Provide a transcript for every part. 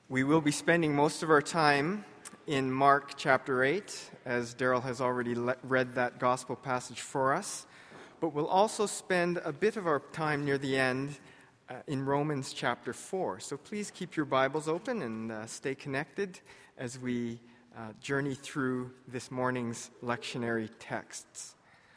We will be spending most of our time in Mark chapter 8, as Daryl has already read that gospel passage for us. But we'll also spend a bit of our time near the end in Romans chapter 4. So please keep your Bibles open and stay connected as we journey through this morning's lectionary texts.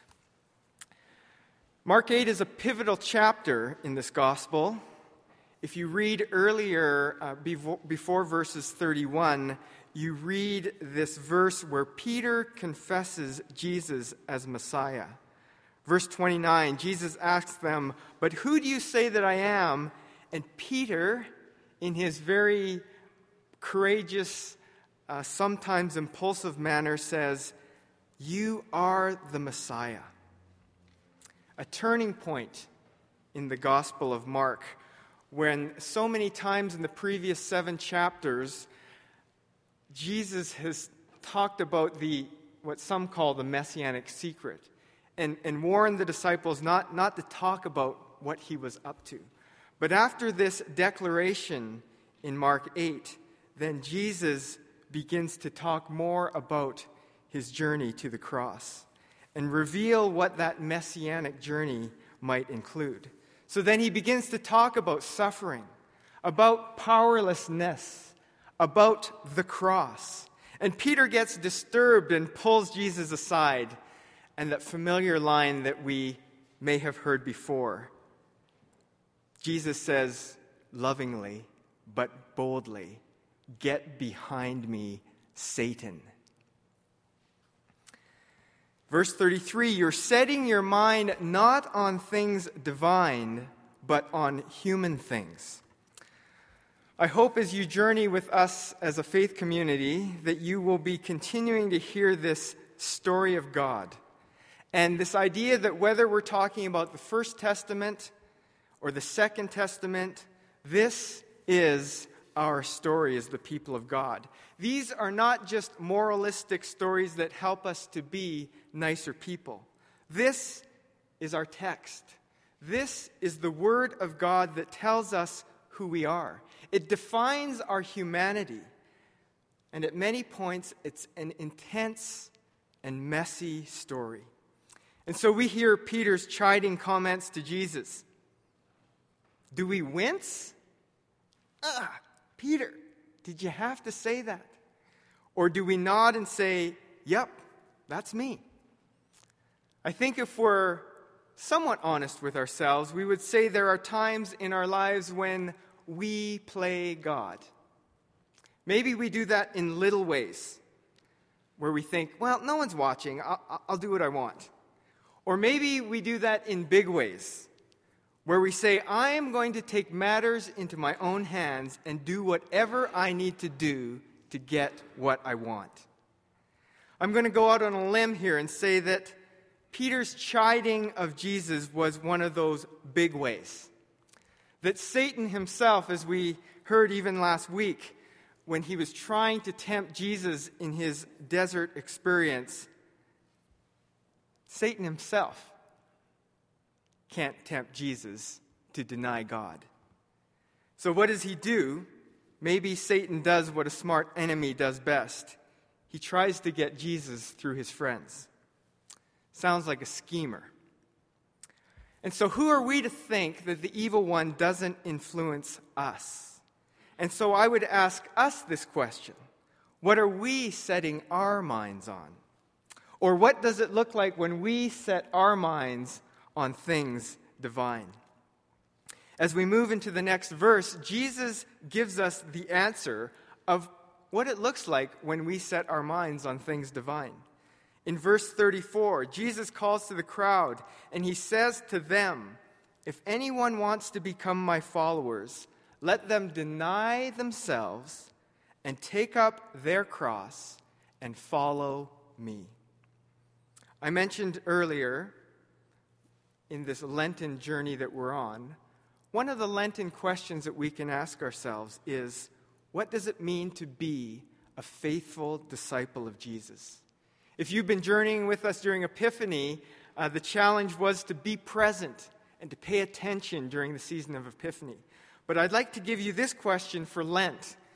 Mark 8 is a pivotal chapter in this gospel. If you read earlier, before verses 31, you read this verse where Peter confesses Jesus as Messiah. Verse 29, Jesus asks them, "But who do you say that I am?" And Peter, in his very courageous, sometimes impulsive manner, says, "You are the Messiah." A turning point in the Gospel of Mark, when so many times in the previous 7 chapters, Jesus has talked about what some call the messianic secret, and warned the disciples not to talk about what he was up to. But after this declaration in Mark 8, then Jesus begins to talk more about his journey to the cross and reveal what that messianic journey might include. So then he begins to talk about suffering, about powerlessness, about the cross. And Peter gets disturbed and pulls Jesus aside. And that familiar line that we may have heard before. Jesus says lovingly but boldly, "Get behind me, Satan." Verse 33, "You're setting your mind not on things divine, but on human things." I hope as you journey with us as a faith community that you will be continuing to hear this story of God. And this idea that whether we're talking about the First Testament or the Second Testament, this is our story as the people of God. These are not just moralistic stories that help us to be nicer people. This is our text. This is the Word of God that tells us who we are. It defines our humanity. And at many points, it's an intense and messy story. And so we hear Peter's chiding comments to Jesus. Do we wince? Peter, did you have to say that? Or do we nod and say, "Yep, that's me"? I think if we're somewhat honest with ourselves, we would say there are times in our lives when we play God. Maybe we do that in little ways, where we think, well, no one's watching, I'll do what I want. Or maybe we do that in big ways, where we say, I am going to take matters into my own hands and do whatever I need to do to get what I want. I'm going to go out on a limb here and say that Peter's chiding of Jesus was one of those big ways. That Satan himself, as we heard even last week, when he was trying to tempt Jesus in his desert experience, Satan himself can't tempt Jesus to deny God. So what does he do? Maybe Satan does what a smart enemy does best. He tries to get Jesus through his friends. Sounds like a schemer. And so who are we to think that the evil one doesn't influence us? And so I would ask us this question. What are we setting our minds on? Or what does it look like when we set our minds on things divine? As we move into the next verse, Jesus gives us the answer of what it looks like when we set our minds on things divine. In verse 34, Jesus calls to the crowd and he says to them, "If anyone wants to become my followers, let them deny themselves and take up their cross and follow me." I mentioned earlier in this Lenten journey that we're on, one of the Lenten questions that we can ask ourselves is, what does it mean to be a faithful disciple of Jesus? If you've been journeying with us during Epiphany, the challenge was to be present and to pay attention during the season of Epiphany. But I'd like to give you this question for Lent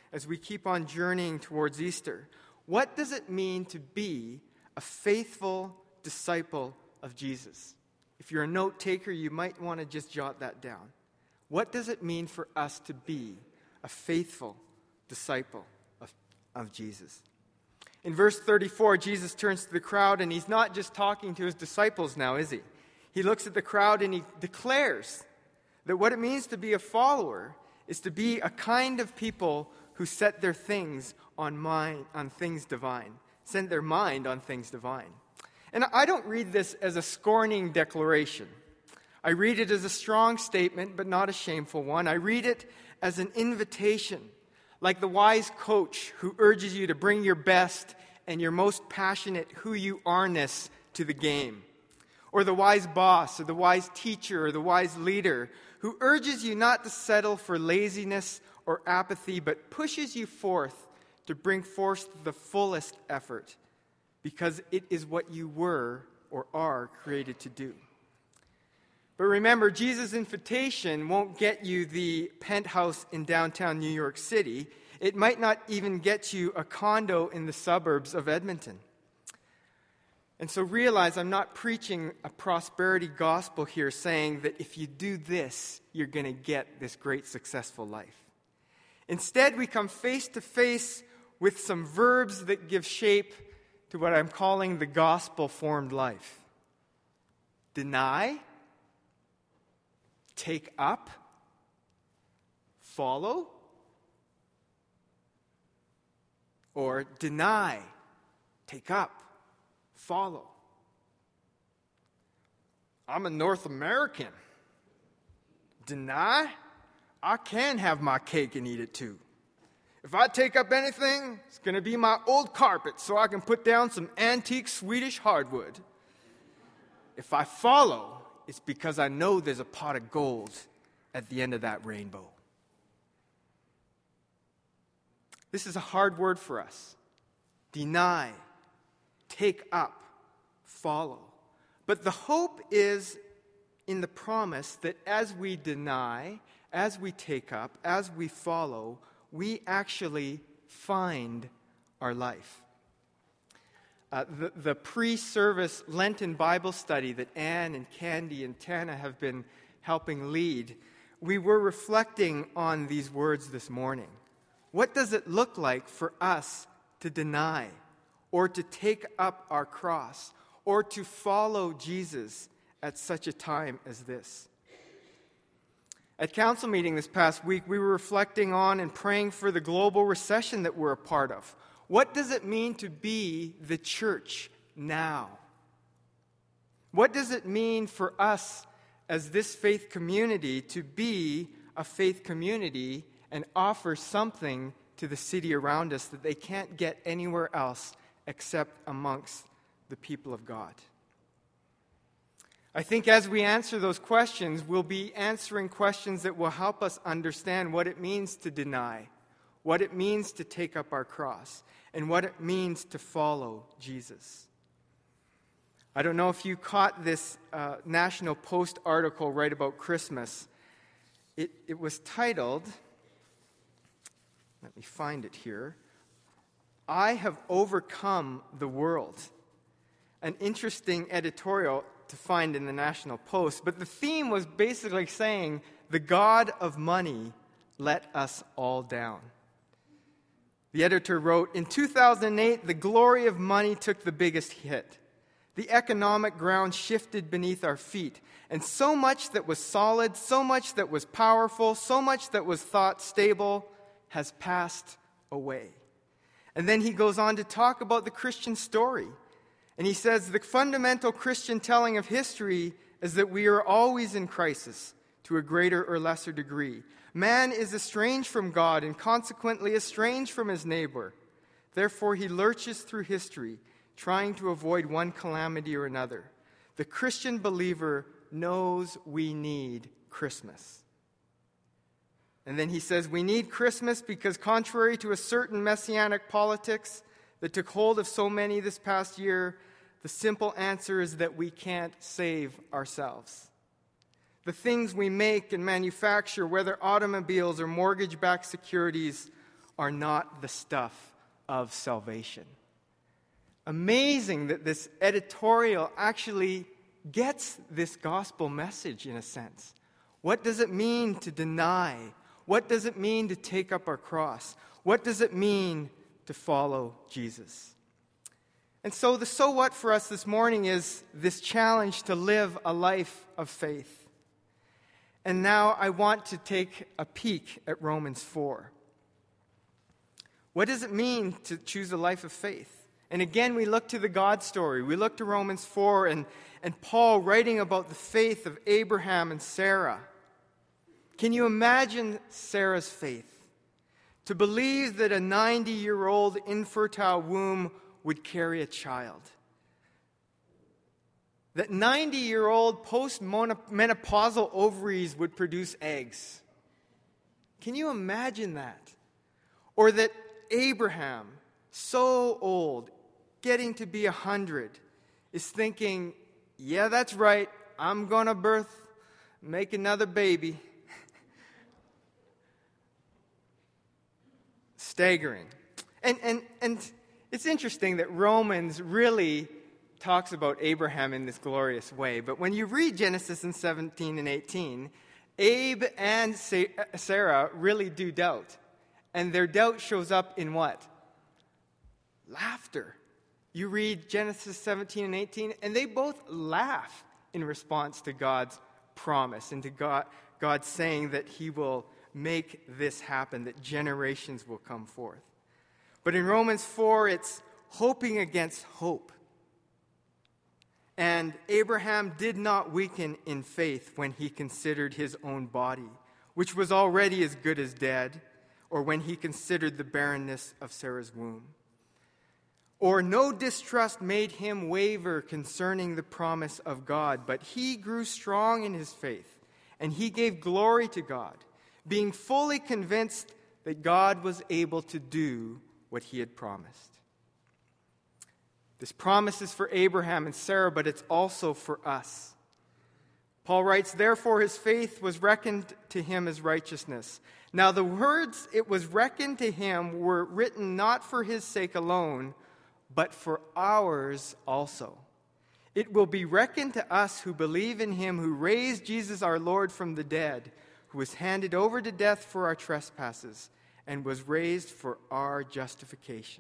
as we keep on journeying towards Easter. What does it mean to be a faithful disciple of Jesus? If you're a note taker, you might want to just jot that down. What does it mean for us to be a faithful disciple of Jesus? In verse 34, Jesus turns to the crowd, and he's not just talking to his disciples now, is he? He looks at the crowd and he declares that what it means to be a follower is to be a kind of people who set their things on things divine, set their mind on things divine. And I don't read this as a scorning declaration. I read it as a strong statement, but not a shameful one. I read it as an invitation, like the wise coach who urges you to bring your best and your most passionate who you are-ness to the game. Or the wise boss, or the wise teacher, or the wise leader who urges you not to settle for laziness or apathy, but pushes you forth to bring forth the fullest effort, because it is what you were or are created to do. But remember, Jesus' invitation won't get you the penthouse in downtown New York City. It might not even get you a condo in the suburbs of Edmonton. And so realize I'm not preaching a prosperity gospel here saying that if you do this, you're going to get this great successful life. Instead, we come face to face with some verbs that give shape to what I'm calling the gospel-formed life. Deny, take up, follow, or deny, take up, follow. I'm a North American. Deny, I can have my cake and eat it too. If I take up anything, it's going to be my old carpet so I can put down some antique Swedish hardwood. If I follow, it's because I know there's a pot of gold at the end of that rainbow. This is a hard word for us. Deny, take up, follow. But the hope is in the promise that as we deny, as we take up, as we follow, we actually find our life. The pre-service Lenten Bible study that Anne and Candy and Tana have been helping lead, we were reflecting on these words this morning. What does it look like for us to deny or to take up our cross or to follow Jesus at such a time as this? At council meeting this past week, we were reflecting on and praying for the global recession that we're a part of. What does it mean to be the church now? What does it mean for us as this faith community to be a faith community and offer something to the city around us that they can't get anywhere else except amongst the people of God? I think as we answer those questions, we'll be answering questions that will help us understand what it means to deny, what it means to take up our cross, and what it means to follow Jesus. I don't know if you caught this National Post article right about Christmas. It was titled, let me find it here, "I Have Overcome the World." An interesting editorial to find in the National Post, but the theme was basically saying, the God of money let us all down. The editor wrote, "In 2008, the glory of money took the biggest hit. The economic ground shifted beneath our feet, and so much that was solid, so much that was powerful, so much that was thought stable has passed away." And then he goes on to talk about the Christian story. And he says, the fundamental Christian telling of history is that we are always in crisis to a greater or lesser degree. Man is estranged from God and consequently estranged from his neighbor. Therefore, he lurches through history, trying to avoid one calamity or another. The Christian believer knows we need Christmas. And then he says, we need Christmas because contrary to a certain messianic politics that took hold of so many this past year, the simple answer is that we can't save ourselves. The things we make and manufacture, whether automobiles or mortgage-backed securities, are not the stuff of salvation. Amazing that this editorial actually gets this gospel message in a sense. What does it mean to deny? What does it mean to take up our cross? What does it mean to follow Jesus? And so the so what for us this morning is this challenge to live a life of faith. And now I want to take a peek at Romans 4. What does it mean to choose a life of faith? And again, we look to the God story. We look to Romans 4 and Paul writing about the faith of Abraham and Sarah. Can you imagine Sarah's faith? To believe that a 90-year-old infertile womb would carry a child. That 90-year-old post-menopausal ovaries would produce eggs. Can you imagine that? Or that Abraham, so old, getting to be 100, is thinking, yeah, that's right, I'm going to make another baby. Staggering. And it's interesting that Romans really talks about Abraham in this glorious way. But when you read Genesis in 17 and 18, Abe and Sarah really do doubt. And their doubt shows up in what? Laughter. You read Genesis 17 and 18, and they both laugh in response to God's promise and to God saying that he will make this happen, that generations will come forth. But in Romans 4, it's hoping against hope. And Abraham did not weaken in faith when he considered his own body, which was already as good as dead, or when he considered the barrenness of Sarah's womb. Or no distrust made him waver concerning the promise of God, but he grew strong in his faith, and he gave glory to God, being fully convinced that God was able to do what he had promised. This promise is for Abraham and Sarah, but it's also for us. Paul writes, therefore his faith was reckoned to him as righteousness. Now the words "it was reckoned to him" were written not for his sake alone, but for ours also. It will be reckoned to us who believe in him who raised Jesus our Lord from the dead, who was handed over to death for our trespasses and was raised for our justification.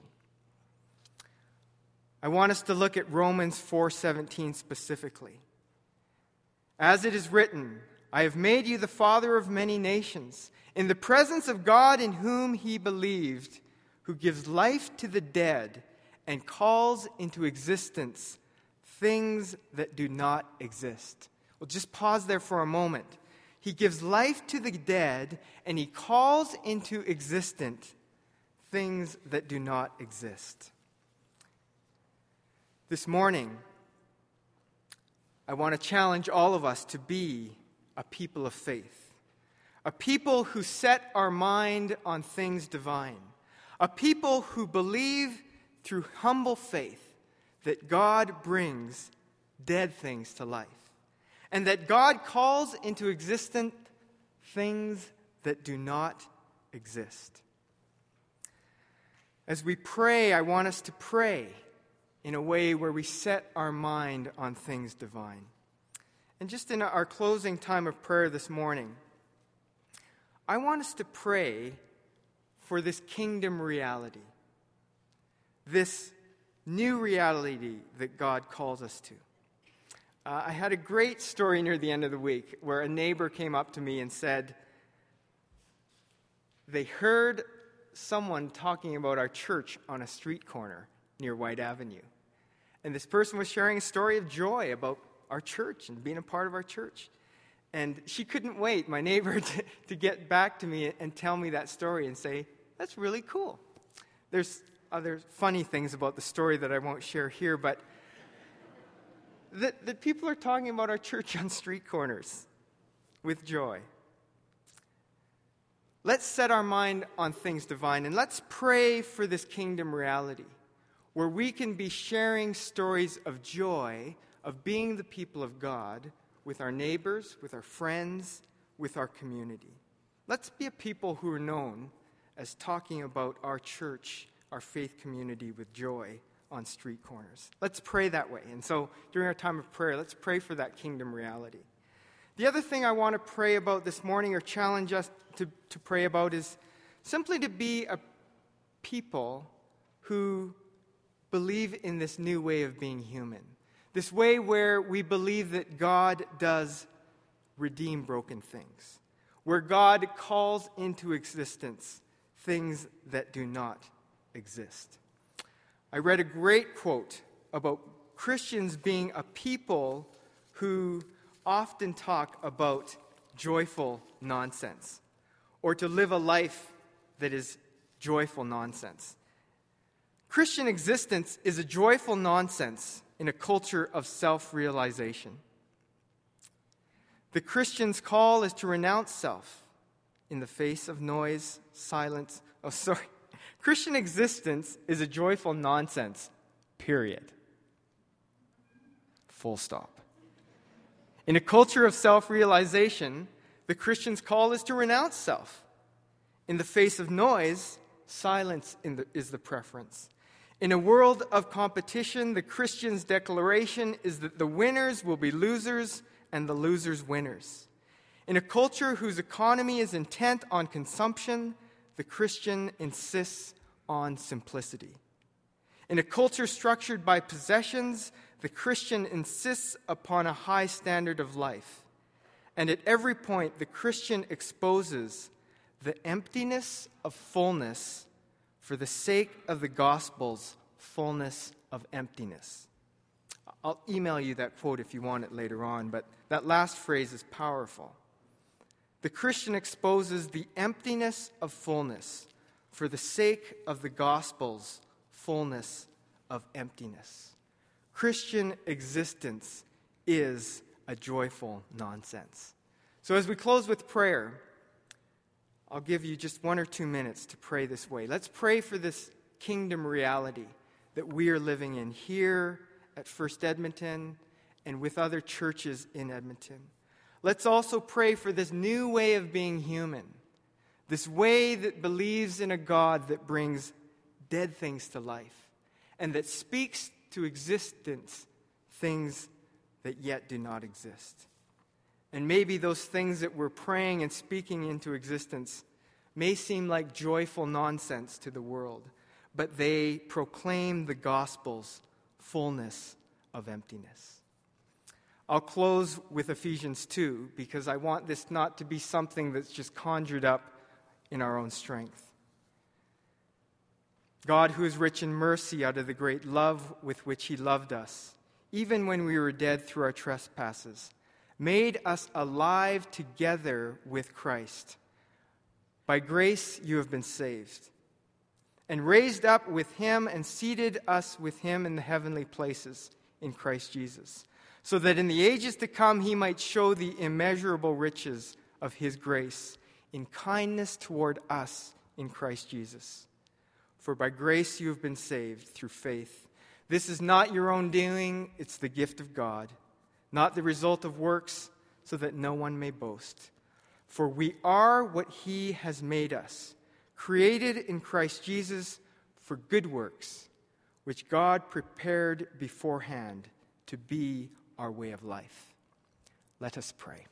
I want us to look at Romans 4:17 specifically. As it is written, I have made you the father of many nations, in the presence of God in whom he believed, who gives life to the dead and calls into existence things that do not exist. We'll just pause there for a moment. He gives life to the dead, and he calls into existence things that do not exist. This morning, I want to challenge all of us to be a people of faith, a people who set our mind on things divine, a people who believe through humble faith that God brings dead things to life, and that God calls into existence things that do not exist. As we pray, I want us to pray in a way where we set our mind on things divine. And just in our closing time of prayer this morning, I want us to pray for this kingdom reality, this new reality that God calls us to. I had a great story near the end of the week where a neighbor came up to me and said they heard someone talking about our church on a street corner near White Avenue. And this person was sharing a story of joy about our church and being a part of our church. And she couldn't wait, my neighbor, to get back to me and tell me that story and say, that's really cool. There's other funny things about the story that I won't share here, but that people are talking about our church on street corners with joy. Let's set our mind on things divine, and let's pray for this kingdom reality where we can be sharing stories of joy, of being the people of God with our neighbors, with our friends, with our community. Let's be a people who are known as talking about our church, our faith community with joy on street corners. Let's pray that way. And so during our time of prayer, let's pray for that kingdom reality. The other thing I want to pray about this morning, or challenge us to pray about, is simply to be a people who believe in this new way of being human. This way where we believe that God does redeem broken things. Where God calls into existence things that do not exist. I read a great quote about Christians being a people who often talk about joyful nonsense, or to live a life that is joyful nonsense. Christian existence is a joyful nonsense in a culture of self-realization. The Christian's call is to renounce self in the face of noise, silence. Christian existence is a joyful nonsense, period. Full stop. In a culture of self-realization, the Christian's call is to renounce self. In the face of noise, silence is the preference. In a world of competition, the Christian's declaration is that the winners will be losers and the losers winners. In a culture whose economy is intent on consumption, the Christian insists on simplicity. In a culture structured by possessions, the Christian insists upon a high standard of life. And at every point, the Christian exposes the emptiness of fullness for the sake of the gospel's fullness of emptiness. I'll email you that quote if you want it later on, but that last phrase is powerful. The Christian exposes the emptiness of fullness for the sake of the gospel's fullness of emptiness. Christian existence is a joyful nonsense. So as we close with prayer, I'll give you just 1 or 2 minutes to pray this way. Let's pray for this kingdom reality that we are living in here at First Edmonton and with other churches in Edmonton. Let's also pray for this new way of being human, this way that believes in a God that brings dead things to life and that speaks to existence things that yet do not exist. And maybe those things that we're praying and speaking into existence may seem like joyful nonsense to the world, but they proclaim the gospel's fullness of emptiness. I'll close with Ephesians 2 because I want this not to be something that's just conjured up in our own strength. God, who is rich in mercy, out of the great love with which he loved us, even when we were dead through our trespasses, made us alive together with Christ. By grace you have been saved, and raised up with him and seated us with him in the heavenly places in Christ Jesus, so that in the ages to come he might show the immeasurable riches of his grace in kindness toward us in Christ Jesus. For by grace you have been saved through faith. This is not your own doing, it's the gift of God, not the result of works, so that no one may boast. For we are what he has made us, created in Christ Jesus for good works, which God prepared beforehand to be our way of life. Let us pray.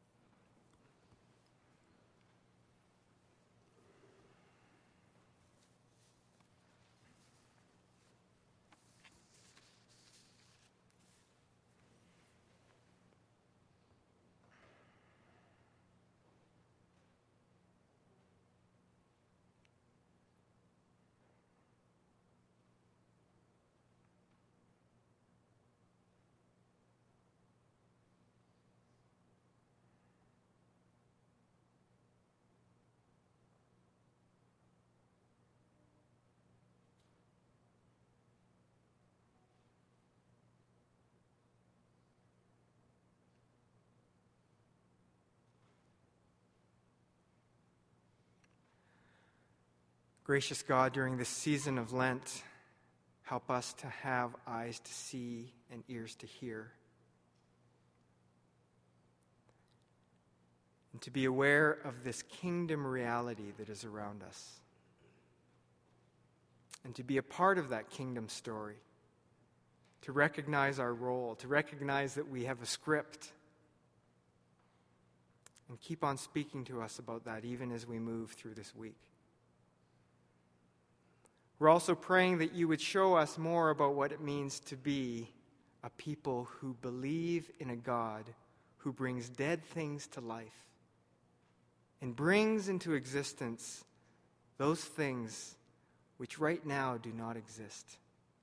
Gracious God, during this season of Lent, help us to have eyes to see and ears to hear, and to be aware of this kingdom reality that is around us. and to be a part of that kingdom story, to recognize our role, to recognize that we have a script, and keep on speaking to us about that even as we move through this week. We're also praying that you would show us more about what it means to be a people who believe in a God who brings dead things to life and brings into existence those things which right now do not exist.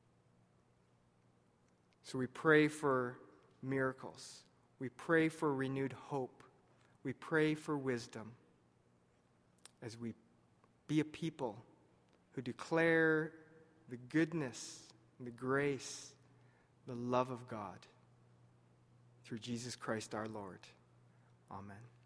So we pray for miracles. We pray for renewed hope. We pray for wisdom as we be a people who declare the goodness, the grace, the love of God through Jesus Christ our Lord. Amen.